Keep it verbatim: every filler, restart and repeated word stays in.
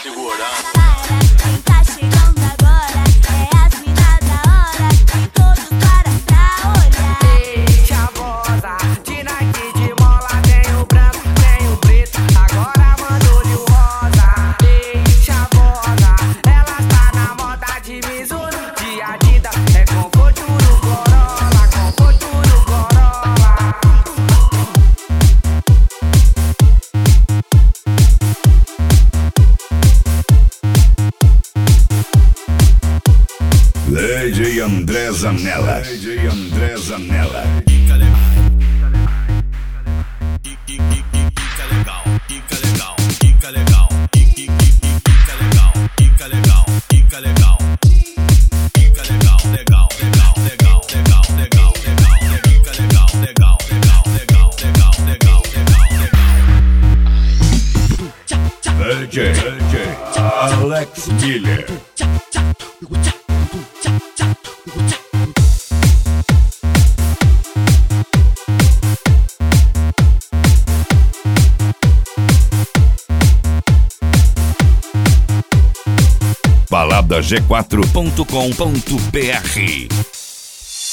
segurando. Quem tá chegando agora é as minas da hora e todos param pra olhar. Chavosa, de Nike, de mola, tem o branco, tem o preto, agora mandou-lhe o rosa. Ei, chavosa, ela tá na moda de Mizuno, de Adidas, é conforto no Corolla, conforto no Corolla. D J André Zanella. D J André Zanella. Fica legal, fica legal, fica legal, fica legal, fica legal, fica legal, fica legal, fica legal, legal, legal, legal, legal, legal, legal, fica legal, legal, legal, legal, legal, legal, legal. D J D J Alex Miller. balada g quatro ponto com ponto br